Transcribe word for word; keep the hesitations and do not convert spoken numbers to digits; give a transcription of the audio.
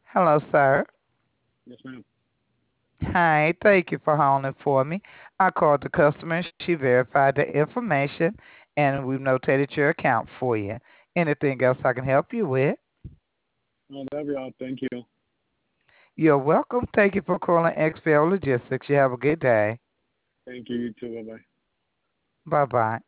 Hello, sir. Yes, ma'am. Hi, thank you for holding for me. I called the customer and she verified the information and we've notated your account for you. Anything else I can help you with? Oh, that'll be all. Thank you. You're welcome. Thank you for calling X P L Logistics. You have a good day. Thank you. You too. Bye bye. Bye bye.